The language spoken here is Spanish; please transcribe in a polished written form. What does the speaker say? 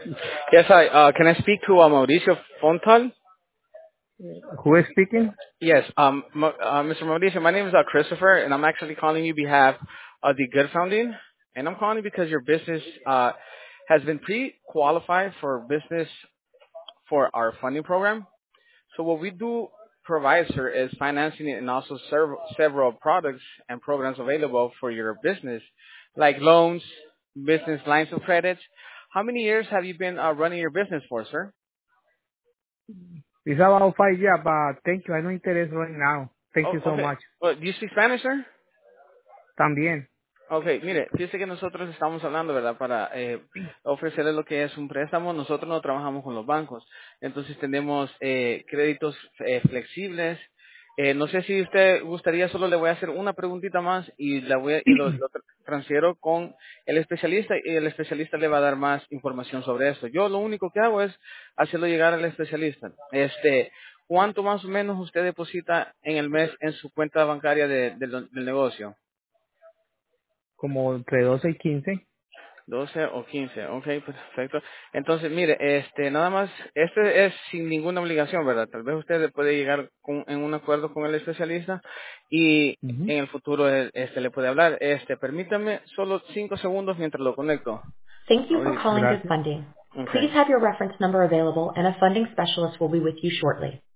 Yes, can I speak to Mauricio Fontal? Who is speaking? Yes, Mr. Mauricio, my name is Christopher, and I'm actually calling you behalf of the Good Founding, and I'm calling because your business has been pre-qualified for business for our funding program. So what we do provide, sir, is financing and also several products and programs available for your business, like loans, business lines of credit. How many years have you been running your business for, sir? It's about 5 years, but thank you. I don't interest right now. Thank Oh, you so okay. much. Well, do you speak Spanish, sir? También. Ok, mire, fíjese que nosotros estamos hablando, ¿verdad? Para ofrecerle lo que es un préstamo. Nosotros no trabajamos con los bancos. Entonces tenemos créditos flexibles. No sé si usted gustaría, solo le voy a hacer una preguntita más y lo transfiero con el especialista y el especialista le va a dar más información sobre eso. Yo lo único que hago es hacerlo llegar al especialista. ¿Cuánto más o menos usted deposita en el mes en su cuenta bancaria del negocio? Como entre 12 y 15. 12 o 15, ok, perfecto. Entonces, mire, nada más, es sin ninguna obligación, ¿verdad? Tal vez usted puede llegar en un acuerdo con el especialista y Ujú. en el futuro le puede hablar. Permítame solo 5 segundos mientras lo conecto. Thank you for Ahorita. calling Good Gracias. Funding. Please Okay. have your reference number available and a funding specialist will be with you shortly.